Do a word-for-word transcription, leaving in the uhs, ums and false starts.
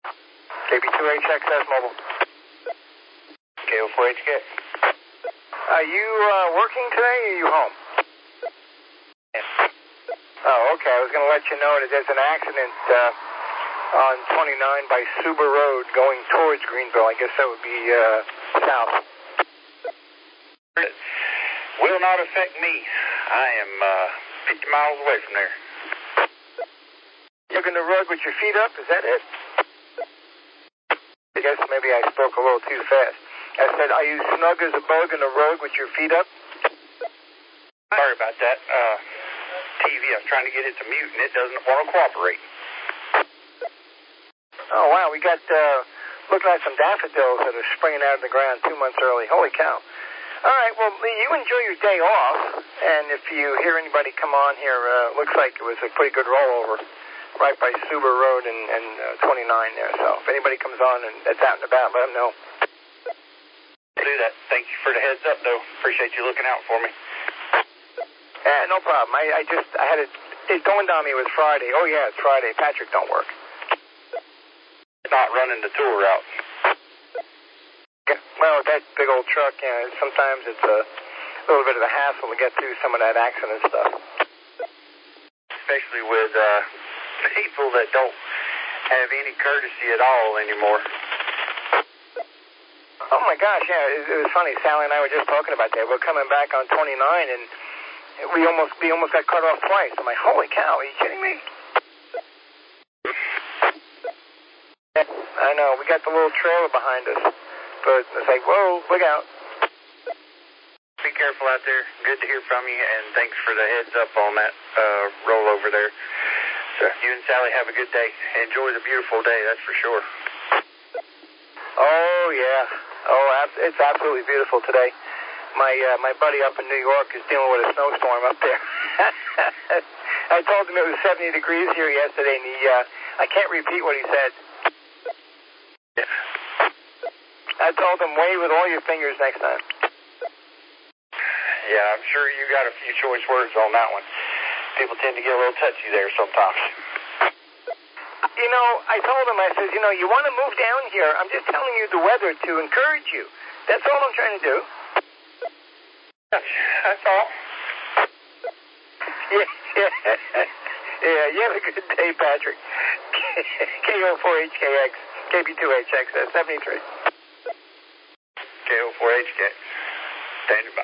K B two H X S mobile. K O four H K. Are you uh, working today or are you home? Yes. Oh, okay. I was going to let you know that there's an accident uh, on twenty-nine by Suba Road going towards Greenville. I guess that would be uh, south. It will not affect me. I am uh, fifty miles away from there. You're in the rug with your feet up? Is that it? I guess maybe I spoke a little too fast. I said, are you snug as a bug in the rug with your feet up? Sorry about that. Uh, T V, I was trying to get it to mute, and it doesn't want to cooperate. Oh, wow. We got, uh, looking like some daffodils that are springing out of the ground two months early. Holy cow. All right. Well, you enjoy your day off, and if you hear anybody come on here, uh, looks like it was a pretty good rollover right by Suba Road and, and uh, twenty-nine there. So if anybody comes on and that's out and about, let them know. Do that. Thank you for the heads up, though. Appreciate you looking out for me. Yeah, no problem. I, I just, I had it, it dawned on me it was Friday. Oh, yeah, it's Friday. Patrick don't work. Not running the tour route. Yeah, well, with that big old truck, you know, sometimes it's a little bit of a hassle to get through some of that accident stuff. Especially with uh, people that don't have any courtesy at all anymore. Oh, my gosh, yeah, it, it was funny. Sally and I were just talking about that. We're coming back on twenty-nine, and we almost we almost got cut off twice. I'm like, holy cow, are you kidding me? Yeah, I know. We got the little trailer behind us. But it's like, whoa, look out. Be careful out there. Good to hear from you, and thanks for the heads up on that uh, rollover there. So you and Sally have a good day. Enjoy the beautiful day, that's for sure. Oh, yeah. Oh, it's absolutely beautiful today. My uh, my buddy up in New York is dealing with a snowstorm up there. I told him it was seventy degrees here yesterday, and he, uh, I can't repeat what he said. Yeah. I told him, wave with all your fingers next time. Yeah, I'm sure you got a few choice words on that one. People tend to get a little touchy there sometimes. You know, I told him, I said, you know, you want to move down here. I'm just telling you the weather to encourage you. That's all I'm trying to do. That's all. Yeah, yeah. Yeah, you have a good day, Patrick. K O four H K X, K B two H X, seventy-three. K O four H K. Standing by.